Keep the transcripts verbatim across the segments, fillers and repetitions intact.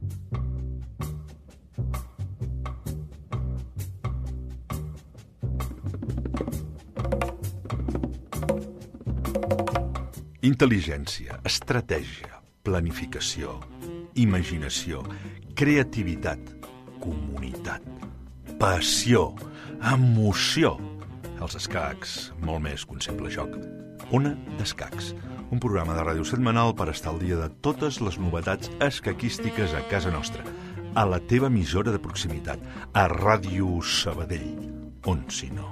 Intel·ligència, estratègia, planificació, imaginació, creativitat, comunitat, passió, emoció. Els escacs, molt més que un simple joc. Ona d'Escacs, un programa de ràdio setmanal per estar al dia de totes les novetats escaquístiques a casa nostra, a la teva emissora de proximitat, a Ràdio Sabadell, on si no.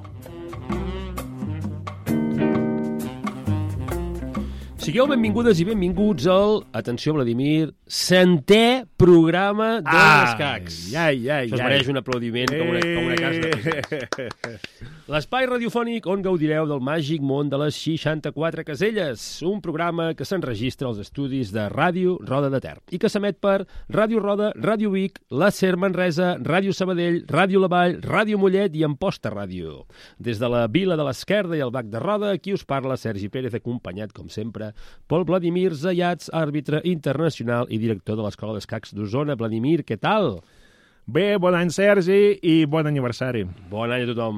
Sigueu benvingudes i benvinguts al, atenció Vladimir, centè programa de l'Escacs. Ai, ai, Això es mereix un aplaudiment com una, com una casa de presents. L'espai radiofònic on gaudireu del màgic món de les seixanta-quatre caselles, un programa que s'enregistra als estudis de Ràdio Roda de Ter i que s'emet per Ràdio Roda, Ràdio Vic, la SER Manresa, Ràdio Sabadell, Ràdio La Vall, Ràdio Mollet i Amposta Ràdio. Des de la Vila de l'Esquerda i el Bac de Roda, aquí us parla Sergi Pérez, acompanyat, com sempre, Pol Vladimir Zayats, àrbitre internacional i director de l'Escola d'Escacs d'Osona. Vladimir, què tal? Bé, bon any, Sergi, i bon aniversari. Bon any a tothom.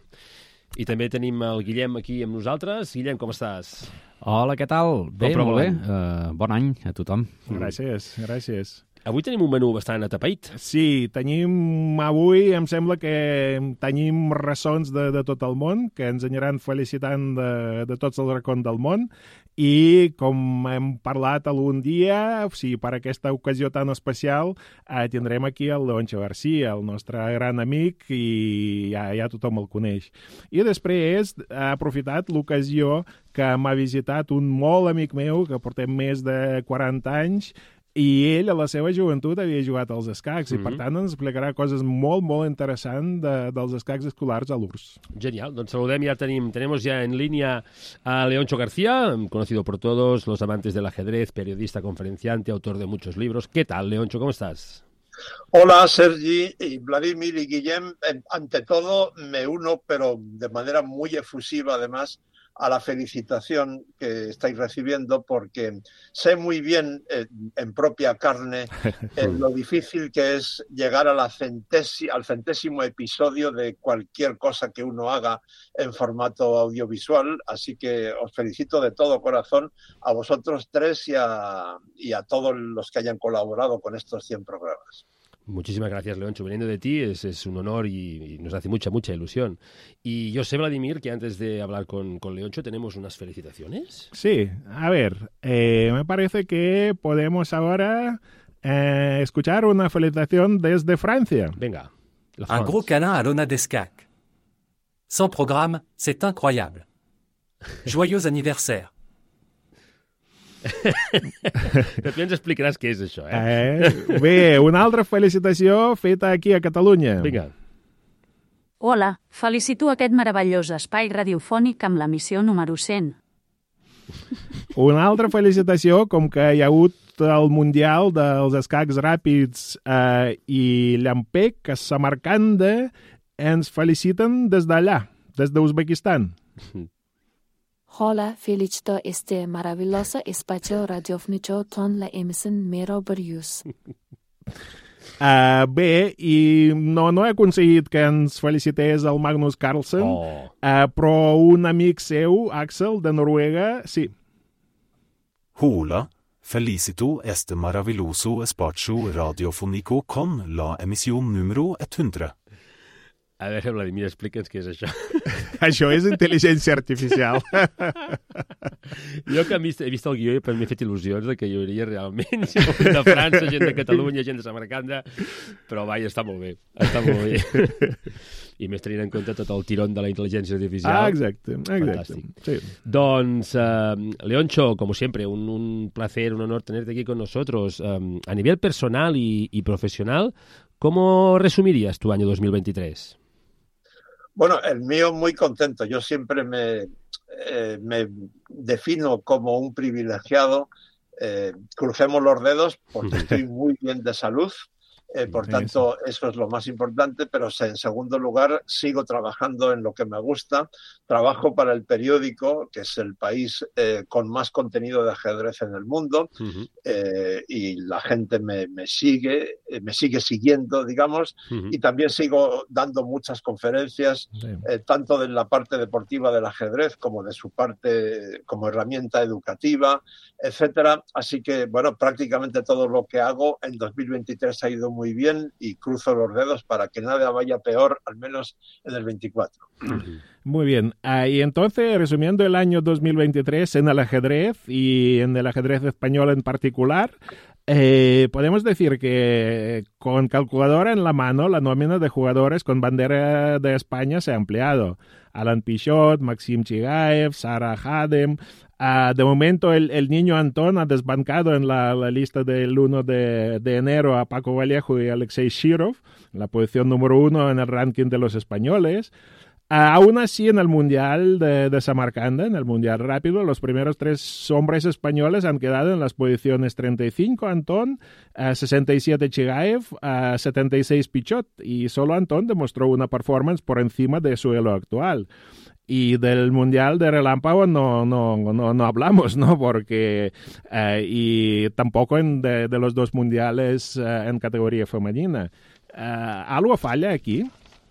I també tenim el Guillem aquí amb nosaltres. Guillem, com estàs? Hola, què tal? Bé, molt bé. Uh, bon any a tothom. Gràcies, gràcies. Avui tenim un menú bastant atapeït. Sí, tenim avui, em sembla que tenim ressons de, de tot el món, que ens aniran felicitant de, de tots els racons del món, i com hem parlat algun dia, o sigui, per aquesta ocasió tan especial, eh, tindrem aquí el Leoncho García, el nostre gran amic, i ja, ja tothom el coneix. I després ha aprofitat l'ocasió que m'ha visitat un molt amic meu, que portem més de quaranta anys, i ell, a la seva joventut, havia jugat als escacs, mm-hmm. i per tant ens explicarà coses molt, molt interessants de, dels escacs escolars a l'U R S S. Genial, doncs saludem, ya tenim, tenemos ya en línea a Leoncho García, conocido por todos los amantes del ajedrez, periodista, conferenciante, autor de muchos libros. ¿Qué tal, Leoncho? ¿Cómo estás? Hola, Sergi, y Vladimir y Guillem. Ante todo, me uno, pero de manera muy efusiva, además, a la felicitación que estáis recibiendo, porque sé muy bien, eh, en propia carne, eh, lo difícil que es llegar a la centési- al centésimo episodio de cualquier cosa que uno haga en formato audiovisual. Así que os felicito de todo corazón a vosotros tres y a, y a todos los que hayan colaborado con estos cien programas. Muchísimas gracias, Leoncho. Veniendo de ti es, es un honor y, y nos hace mucha, mucha ilusión. Y yo sé, Vladimir, que antes de hablar con, con Leoncho tenemos unas felicitaciones. Sí, a ver, eh, me parece que podemos ahora eh, escuchar una felicitación desde Francia. Venga. Un gros câlin à Lona d'Escac. Sans programme, c'est incroyable. Joyeux anniversaire. Després ens explicaràs què és això, eh? eh? Bé, una altra felicitació feta aquí a Catalunya. Vinga. Hola, felicito aquest meravellós espai radiofònic amb l'emissió número cent. Una altra felicitació, com que hi ha hagut el Mundial dels escacs ràpids eh, i Llampec, a Samarcanda, ens feliciten des d'allà, des d'Uzbekistan. Hola, felicito este maravilloso espacio radiofónico con la emisión maravillosa. Uh, bé, i no, no he aconseguit que ens felicités el Magnus Carlsen, oh. uh, però un amic seu, Axel, de Noruega, sí. Hola, felicito este maravilloso espacio radiofónico con la emisión número cent. A veure, Vladimir, explica'ns què és això. Això és intel·ligència artificial. Jo que he vist, he vist el guió i m'he fet il·lusions de que hi hauria realment gent de França, gent de Catalunya, gent de Samarcanda, però vaja, està molt bé, està molt bé. I més tenint en compte tot el tirón de la intel·ligència artificial. Ah, exacte, exacte. Sí. Doncs, uh, Leoncho, como siempre, un, un placer, un honor tenerte aquí con nosotros. Um, a nivel personal y, y profesional, ¿cómo resumirías tu año dos mil veintitrés? Bueno, el mío muy contento. Yo siempre me, eh, me defino como un privilegiado. Eh, crucemos los dedos porque estoy muy bien de salud. Eh, por tanto, eso es lo más importante, pero en segundo lugar, sigo trabajando en lo que me gusta. Trabajo para el periódico, que es el país eh, con más contenido de ajedrez en el mundo, uh-huh. eh, y la gente me, me sigue, eh, me sigue siguiendo, digamos, uh-huh. y también sigo dando muchas conferencias, eh, tanto de la parte deportiva del ajedrez como de su parte como herramienta educativa, etcétera. Así que, bueno, prácticamente todo lo que hago en dos mil veintitrés ha ido muy muy bien y cruzo los dedos para que nada vaya peor, al menos en el veinticuatro. Muy bien. Ah, y entonces, resumiendo el año dos mil veintitrés en el ajedrez y en el ajedrez español en particular, eh, podemos decir que con calculadora en la mano, la nómina de jugadores con bandera de España se ha ampliado. Alan Pichot, Maxim Chigaev, Sara Hadem. Uh, de momento, el, el niño Antón ha desbancado en la, la lista del uno de, de enero a Paco Vallejo y Alexei Shirov, la posición número uno en el ranking de los españoles. Uh, aún así, en el Mundial de, de Samarcanda, en el Mundial Rápido, los primeros tres hombres españoles han quedado en las posiciones treinta y cinco Antón, uh, sesenta y siete Chigaev, uh, setenta y seis Pichot, y solo Antón demostró una performance por encima de su elo actual. Y del Mundial de Relámpago no, no, no, no hablamos, ¿no? Porque, eh, y tampoco en de, de los dos mundiales eh, en categoría femenina. Eh, ¿Algo falla aquí?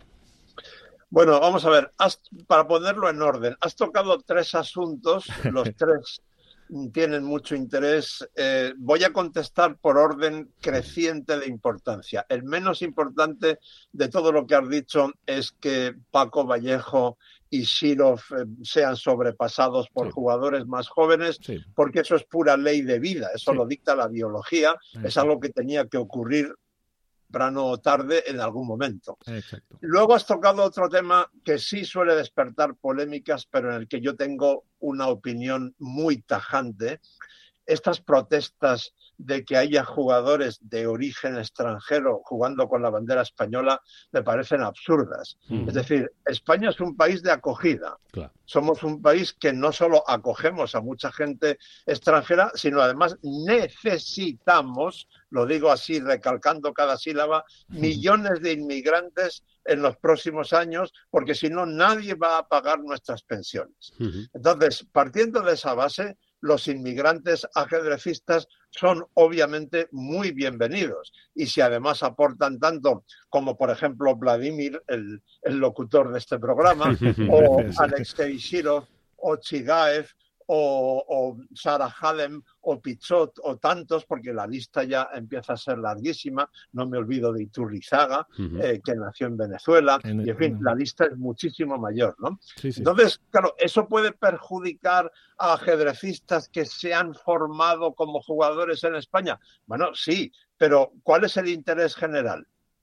Bueno, vamos a ver, has, para ponerlo en orden, has tocado tres asuntos, los tres tienen mucho interés. Eh, voy a contestar por orden creciente de importancia. El menos importante de todo lo que has dicho es que Paco Vallejo y Shirov eh, sean sobrepasados por sí. jugadores más jóvenes, sí. porque eso es pura ley de vida, eso sí. lo dicta la biología, sí. es algo que tenía que ocurrir temprano o tarde en algún momento. Exacto. Luego has tocado otro tema que sí suele despertar polémicas, pero en el que yo tengo una opinión muy tajante. Estas protestas de que haya jugadores de origen extranjero jugando con la bandera española me parecen absurdas. Mm. Es decir, España es un país de acogida. Claro. Somos un país que no solo acogemos a mucha gente extranjera, sino además necesitamos, lo digo así recalcando cada sílaba, millones de inmigrantes en los próximos años, porque si no nadie va a pagar nuestras pensiones. Uh-huh. Entonces, partiendo de esa base, los inmigrantes ajedrecistas son obviamente muy bienvenidos. Y si además aportan tanto como, por ejemplo, Vladimir, el, el locutor de este programa, o Alexei Shirov, o Chigaev, o, o Sara Hadem, o Pichot, o tantos, porque la lista ya empieza a ser larguísima. No me olvido de Iturrizaga, uh-huh. eh, que nació en Venezuela, en el, y en fin, uh-huh. la lista es muchísimo mayor, ¿no? Sí, sí. Entonces, claro, eso puede perjudicar a ajedrecistas que se han formado como jugadores en España. Bueno, sí, pero ¿cuál es el interés general?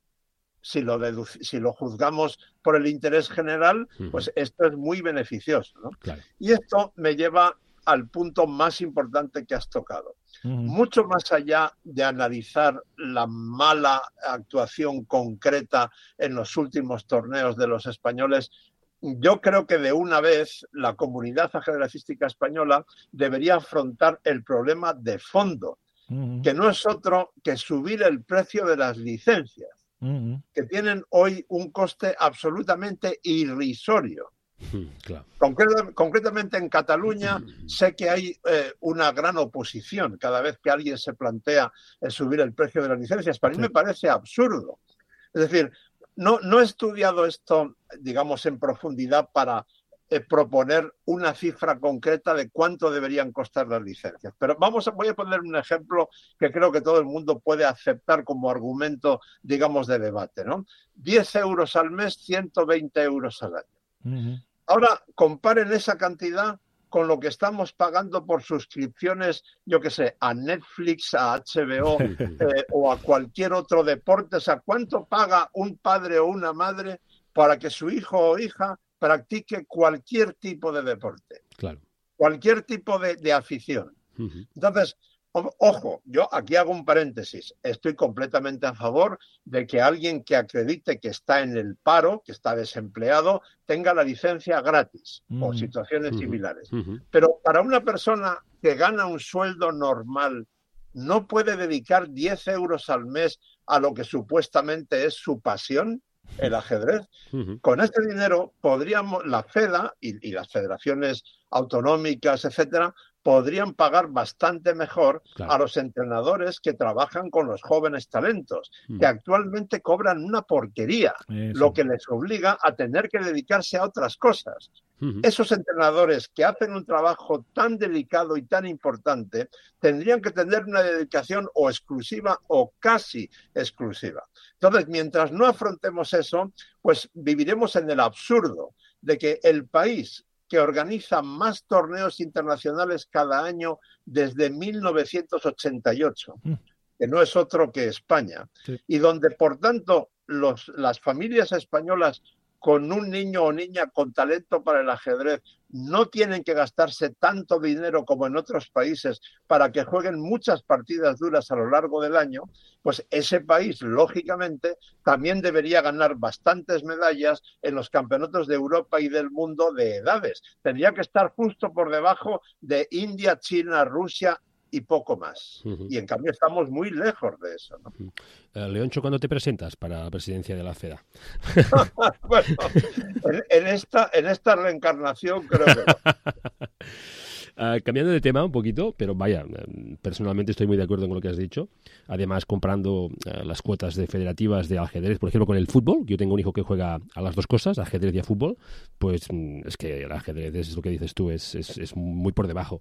Si lo, deduc- si lo juzgamos por el interés general, uh-huh. pues esto es muy beneficioso, ¿no? Claro. Y esto me lleva al punto más importante que has tocado. Uh-huh. Mucho más allá de analizar la mala actuación concreta en los últimos torneos de los españoles, yo creo que de una vez la comunidad ajedrecística española debería afrontar el problema de fondo, uh-huh. que no es otro que subir el precio de las licencias. Uh-huh. que tienen hoy un coste absolutamente irrisorio. Uh-huh, claro. Concret- concretamente en Cataluña uh-huh. sé que hay eh, una gran oposición cada vez que alguien se plantea el subir el precio de las licencias. Para mí me parece absurdo. Es decir, no, no he estudiado esto, digamos, en profundidad para eh, proponer una cifra concreta de cuánto deberían costar las licencias. Pero vamos a, voy a poner un ejemplo que creo que todo el mundo puede aceptar como argumento, digamos, de debate, ¿no? diez euros al mes, ciento veinte euros al año. Uh-huh. Ahora, comparen esa cantidad con lo que estamos pagando por suscripciones, yo qué sé, a Netflix, a H B O eh, o a cualquier otro deporte. O sea, ¿cuánto paga un padre o una madre para que su hijo o hija practique cualquier tipo de deporte? Claro. Cualquier tipo de, de afición. Uh-huh. Entonces, o, ojo, yo aquí hago un paréntesis. Estoy completamente a favor de que alguien que acredite que está en el paro, que está desempleado, tenga la licencia gratis uh-huh. o situaciones uh-huh. similares. Uh-huh. Pero para una persona que gana un sueldo normal no puede dedicar diez euros al mes a lo que supuestamente es su pasión, el ajedrez. Uh-huh. Con este dinero podríamos, la FEDA y, y las federaciones autonómicas, etcétera, podrían pagar bastante mejor claro. a los entrenadores que trabajan con los jóvenes talentos, uh-huh. que actualmente cobran una porquería, Eso. lo que les obliga a tener que dedicarse a otras cosas. Uh-huh. Esos entrenadores que hacen un trabajo tan delicado y tan importante tendrían que tener una dedicación o exclusiva o casi exclusiva. Entonces, mientras no afrontemos eso, pues viviremos en el absurdo de que el país que organiza más torneos internacionales cada año desde mil novecientos ochenta y ocho, mm. que no es otro que España, sí. y donde, por tanto, los, las familias españolas con un niño o niña con talento para el ajedrez no tienen que gastarse tanto dinero como en otros países para que jueguen muchas partidas duras a lo largo del año, pues ese país, lógicamente, también debería ganar bastantes medallas en los campeonatos de Europa y del mundo de edades. Tendría que estar justo por debajo de India, China, Rusia y poco más. Uh-huh. Y en cambio estamos muy lejos de eso, ¿no? Uh-huh. Uh, Leoncho, ¿cuándo te presentas para la presidencia de la FEDA? Bueno, en, en, esta, en esta reencarnación creo que no. Uh, cambiando de tema un poquito, pero vaya, personalmente estoy muy de acuerdo con lo que has dicho. Además, comprando uh, las cuotas de federativas de ajedrez, por ejemplo, con el fútbol, yo tengo un hijo que juega a las dos cosas, ajedrez y a fútbol, pues es que el ajedrez, es lo que dices tú, es, es, es muy por debajo.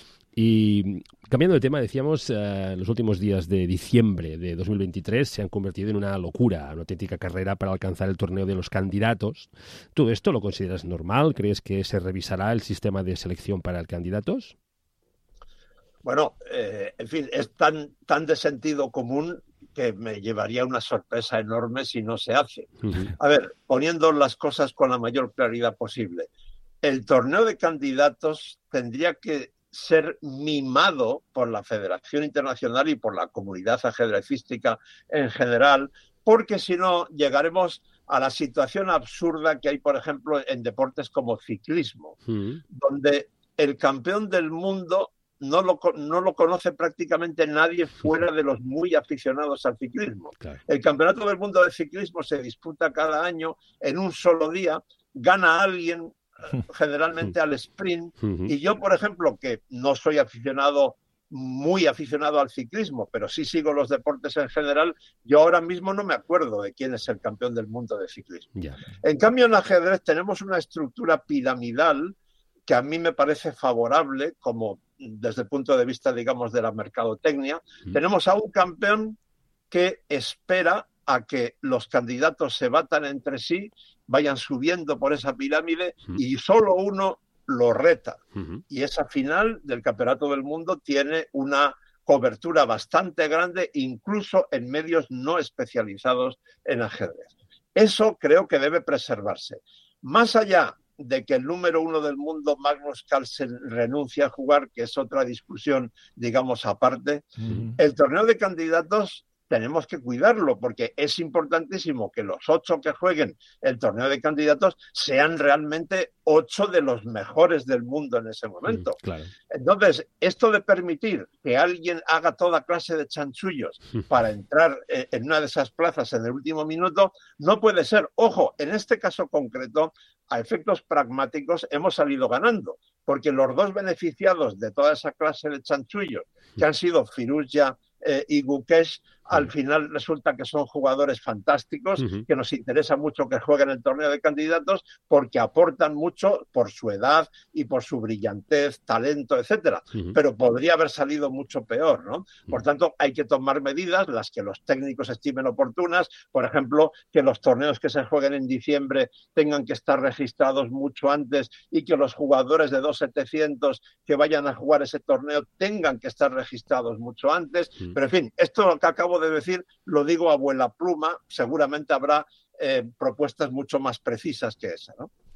Y cambiando de tema, decíamos, eh, los últimos días de diciembre de dos mil veintitrés se han convertido en una locura, una auténtica carrera para alcanzar el torneo de los candidatos. ¿Todo esto lo consideras normal? ¿Crees que se revisará el sistema de selección para el candidatos? Bueno, eh, en fin, es tan, tan de sentido común que me llevaría una sorpresa enorme si no se hace. Uh-huh. A ver, poniendo las cosas con la mayor claridad posible, el torneo de candidatos tendría que ser mimado por la Federación Internacional y por la comunidad ajedrecística en general, porque si no llegaremos a la situación absurda que hay, por ejemplo, en deportes como ciclismo, mm. donde el campeón del mundo no lo, no lo conoce prácticamente nadie fuera de los muy aficionados al ciclismo. Claro. El campeonato del mundo de ciclismo se disputa cada año en un solo día, gana alguien generalmente al sprint, uh-huh. y yo, por ejemplo, que no soy aficionado, muy aficionado al ciclismo, pero sí sigo los deportes en general, yo ahora mismo no me acuerdo de quién es el campeón del mundo de ciclismo. Yeah. En cambio, en ajedrez tenemos una estructura piramidal que a mí me parece favorable, como desde el punto de vista, digamos, de la mercadotecnia. Uh-huh. Tenemos a un campeón que espera a que los candidatos se batan entre sí, vayan subiendo por esa pirámide uh-huh. y solo uno lo reta. Uh-huh. Y esa final del Campeonato del Mundo tiene una cobertura bastante grande, incluso en medios no especializados en ajedrez. Eso creo que debe preservarse. Más allá de que el número uno del mundo, Magnus Carlsen, renuncia a jugar, que es otra discusión, digamos, aparte, uh-huh. el torneo de candidatos tenemos que cuidarlo, porque es importantísimo que los ocho que jueguen el torneo de candidatos sean realmente ocho de los mejores del mundo en ese momento. Mm, claro. Entonces, esto de permitir que alguien haga toda clase de chanchullos para entrar eh, en una de esas plazas en el último minuto, no puede ser. Ojo, en este caso concreto, a efectos pragmáticos, hemos salido ganando, porque los dos beneficiados de toda esa clase de chanchullos, que han sido Firouzja eh, y Gukesh, al final resulta que son jugadores fantásticos, uh-huh. que nos interesa mucho que jueguen el torneo de candidatos porque aportan mucho por su edad y por su brillantez, talento, etcétera. Uh-huh. Pero podría haber salido mucho peor, ¿no? Por tanto, hay que tomar medidas, las que los técnicos estimen oportunas. Por ejemplo, que los torneos que se jueguen en diciembre tengan que estar registrados mucho antes y que los jugadores de dos setecientos que vayan a jugar ese torneo tengan que estar registrados mucho antes. Uh-huh. Pero, en fin, esto que acabo de decir, lo digo a vuela pluma, seguramente habrá eh, propuestas mucho más precisas que esa, ¿no?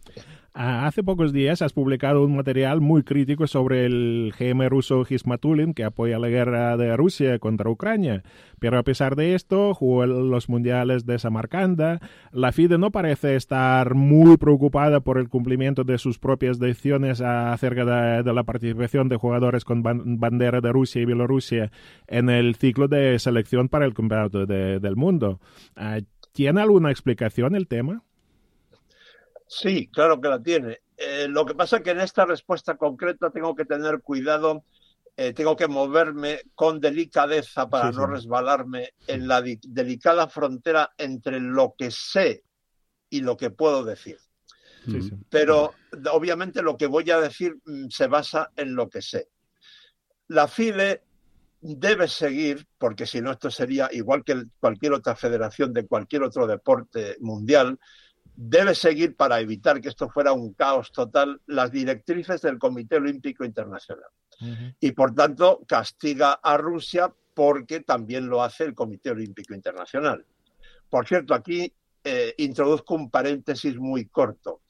Hace pocos días has publicado un material muy crítico sobre el G M ruso Hizmatulin, que apoya la guerra de Rusia contra Ucrania. Pero a pesar de esto, jugó los mundiales de Samarcanda. La FIDE no parece estar muy preocupada por el cumplimiento de sus propias decisiones acerca de, de la participación de jugadores con ban- bandera de Rusia y Bielorrusia en el ciclo de selección para el Campeonato de, del Mundo. ¿Tiene alguna explicación el tema? Sí, claro que la tiene. Eh, lo que pasa es que en esta respuesta concreta tengo que tener cuidado, eh, tengo que moverme con delicadeza para sí, no sí. resbalarme en la di- delicada frontera entre lo que sé y lo que puedo decir. Sí, sí. Pero obviamente lo que voy a decir mm, se basa en lo que sé. La FIDE debe seguir, porque si no esto sería igual que el- cualquier otra federación de cualquier otro deporte mundial, debe seguir, para evitar que esto fuera un caos total, las directrices del Comité Olímpico Internacional. Uh-huh. Y, por tanto, castiga a Rusia porque también lo hace el Comité Olímpico Internacional. Por cierto, aquí eh, introduzco un paréntesis muy corto.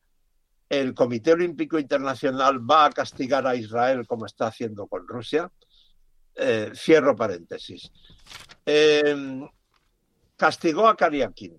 El Comité Olímpico Internacional va a castigar a Israel como está haciendo con Rusia. Eh, cierro paréntesis. Eh, castigó a Karyakin.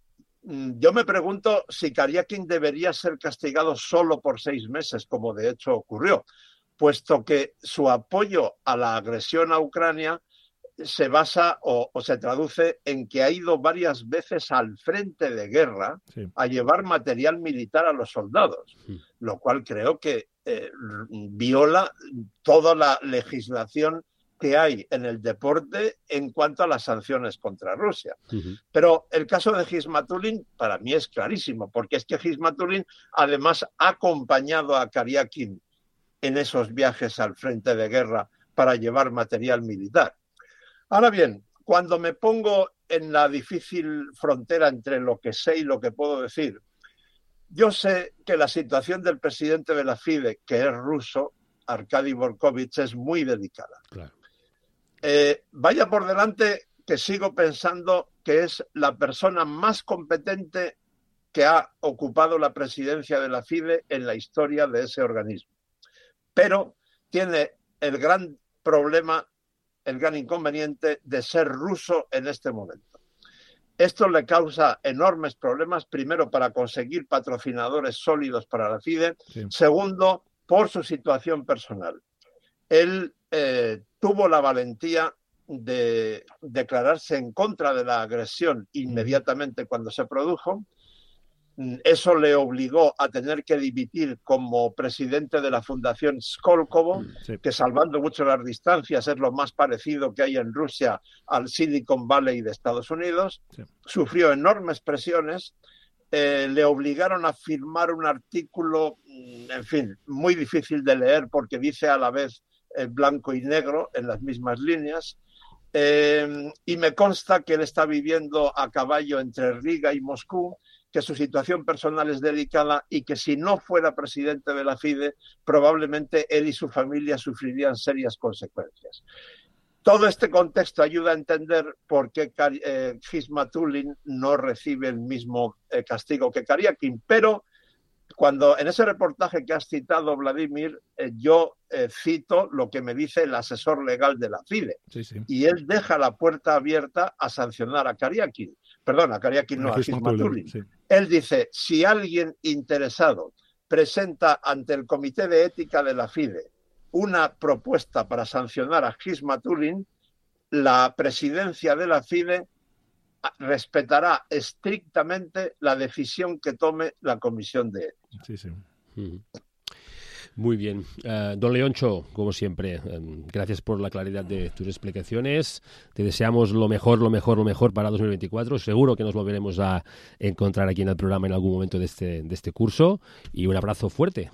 Yo me pregunto si Karyakin debería ser castigado solo por seis meses, como de hecho ocurrió, puesto que su apoyo a la agresión a Ucrania se basa o, o se traduce en que ha ido varias veces al frente de guerra Sí. a llevar material militar a los soldados, Sí. lo cual creo que eh, viola toda la legislación que hay en el deporte en cuanto a las sanciones contra Rusia. Uh-huh. Pero el caso de Hizmatulin para mí es clarísimo, porque es que Hizmatulin además ha acompañado a Karyakin en esos viajes al frente de guerra para llevar material militar. Ahora bien, cuando me pongo en la difícil frontera entre lo que sé y lo que puedo decir, yo sé que la situación del presidente de la FIDE, que es ruso, Arkady Borkovich, es muy delicada. Claro. Eh, vaya por delante que sigo pensando que es la persona más competente que ha ocupado la presidencia de la FIDE en la historia de ese organismo. Pero tiene el gran problema, el gran inconveniente de ser ruso en este momento. Esto le causa enormes problemas, primero para conseguir patrocinadores sólidos para la FIDE, Sí. segundo por su situación personal. Él eh, tuvo la valentía de declararse en contra de la agresión inmediatamente cuando se produjo. Eso le obligó a tener que dimitir como presidente de la Fundación Skolkovo, Sí. que, salvando mucho las distancias, es lo más parecido que hay en Rusia al Silicon Valley de Estados Unidos. Sí. Sufrió enormes presiones. Eh, le obligaron a firmar un artículo, en fin, muy difícil de leer porque dice a la vez eh, blanco y negro en las mismas líneas. Eh, y me consta que él está viviendo a caballo entre Riga y Moscú, que su situación personal es delicada y que si no fuera presidente de la FIDE, probablemente él y su familia sufrirían serias consecuencias. Todo este contexto ayuda a entender por qué eh, Hizmatulin no recibe el mismo eh, castigo que Karyakin, pero cuando en ese reportaje que has citado, Vladimir, eh, yo eh, cito lo que me dice el asesor legal de la FIDE, Sí, sí. y él deja la puerta abierta a sancionar a Karyakin, perdón, a Karyakin no, a Hizmatulin. Sí. Él dice, si alguien interesado presenta ante el Comité de Ética de la FIDE una propuesta para sancionar a Hizmatulin, la presidencia de la FIDE respetará estrictamente la decisión que tome la Comisión de Ética. Sí, sí. Uh-huh. Muy bien. Uh, don Leoncho, como siempre, um, gracias por la claridad de tus explicaciones. Te deseamos lo mejor, lo mejor, lo mejor para dos mil veinticuatro. Seguro que nos volveremos a encontrar aquí en el programa en algún momento de este, de este curso. Y un abrazo fuerte.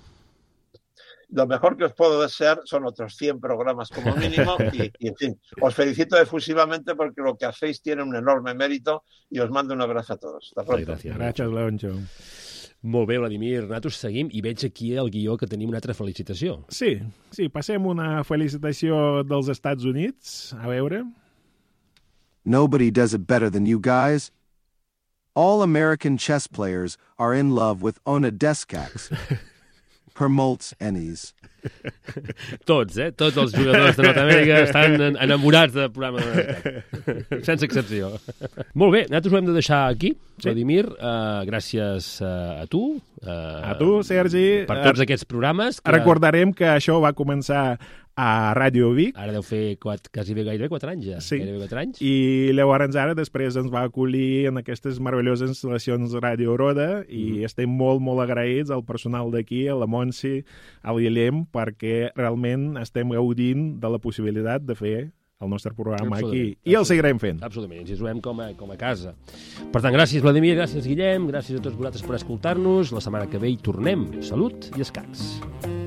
Lo mejor que os puedo desear son otros cien programas como mínimo y, y, en fin, os felicito efusivamente porque lo que hacéis tiene un enorme mérito y os mando un abrazo a todos. Hasta pronto. Gràcies, Gràcies, Leoncho. Molt bé, Vladimir. Nosaltres seguim i veig aquí al guió que tenim una altra felicitació. Sí, sí, passem una felicitació dels Estats Units. A veure. Nobody does it better than you guys. All American chess players are in love with Ona Deskaks. Her molts ennies. Tots, eh? Tots els jugadors de Nord-Amèrica estan en- enamorats del programa de Nord-Amèrica. Sense excepció. Molt bé, nosaltres ho hem de deixar aquí. Sí. Vladimir, uh, gràcies uh, a tu. Uh, A tu, Sergi. Per tots aquests programes. Que Recordarem que això va començar a Ràdio Vic. Ara deu fer quat, quasi bé gairebé quatre anys ja. Sí. Gairebé quatre anys. I llavors ara després ens va acollir en aquestes meravelloses instal·lacions Ràdio Roda i mm. estem molt, molt agraïts al personal d'aquí, a la Montse, al Guillem, perquè realment estem gaudint de la possibilitat de fer el nostre programa aquí. I el seguirem fent. Absolutament, ens hi trobem com a, com a casa. Per tant, gràcies, Vladimir, gràcies, Guillem, gràcies a tots vosaltres per escoltar-nos. La setmana que ve hi tornem. Salut i escacs.